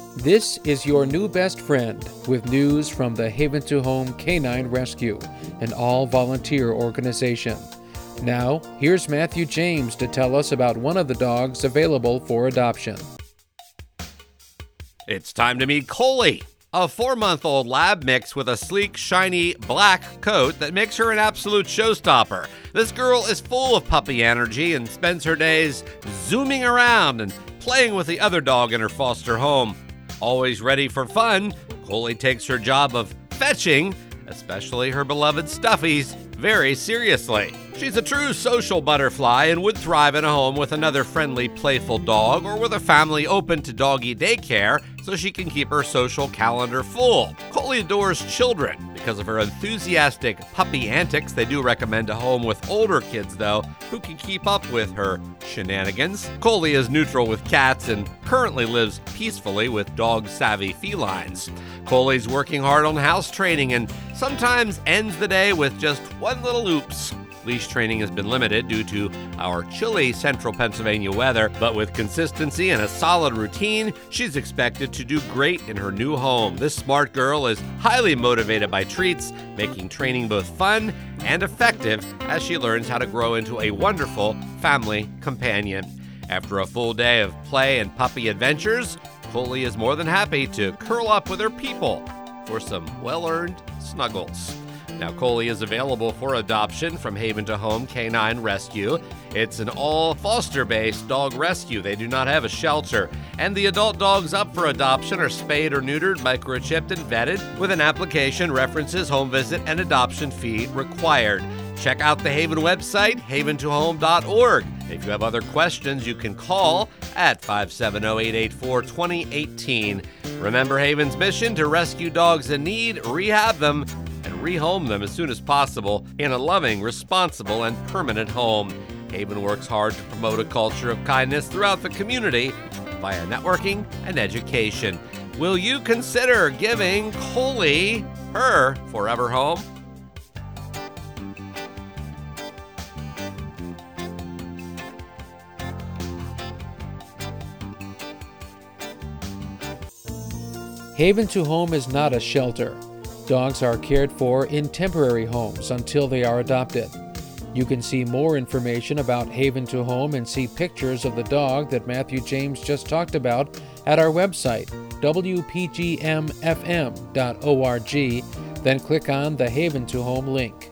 This is your new best friend with news from the Haven to Home Canine Rescue, an all-volunteer organization. Now, here's Matthew James to tell us about one of the dogs available for adoption. It's time to meet Coley, a 4-month-old lab mix with a sleek, shiny black coat that makes her an absolute showstopper. This girl is full of puppy energy and spends her days zooming around and playing with the other dog in her foster home. Always ready for fun, Coley takes her job of fetching, especially her beloved stuffies, very seriously. She's a true social butterfly and would thrive in a home with another friendly, playful dog or with a family open to doggy daycare so she can keep her social calendar full. Coley adores children. Because of her enthusiastic puppy antics, they do recommend a home with older kids, though, who can keep up with her shenanigans. Coley is neutral with cats and currently lives peacefully with dog-savvy felines. Coley's working hard on house training and sometimes ends the day with just one little oops. Leash training has been limited due to our chilly central Pennsylvania weather, but with consistency and a solid routine, she's expected to do great in her new home. This smart girl is highly motivated by treats, making training both fun and effective as she learns how to grow into a wonderful family companion. After a full day of play and puppy adventures, Coley is more than happy to curl up with her people for some well-earned snuggles. Now, Coley is available for adoption from Haven to Home Canine Rescue. It's an all foster-based dog rescue. They do not have a shelter. And the adult dogs up for adoption are spayed or neutered, microchipped, and vetted with an application, references, home visit, and adoption fee required. Check out the Haven website, haventohome.org. If you have other questions, you can call at 570-884-2018. Remember Haven's mission to rescue dogs in need, rehab them, and rehome them as soon as possible in a loving, responsible, and permanent home. Haven works hard to promote a culture of kindness throughout the community via networking and education. Will you consider giving Coley her forever home? Haven to Home is not a shelter. Dogs are cared for in temporary homes until they are adopted. You can see more information about Haven to Home and see pictures of the dog that Matthew James just talked about at our website, wpgmfm.org, then click on the Haven to Home link.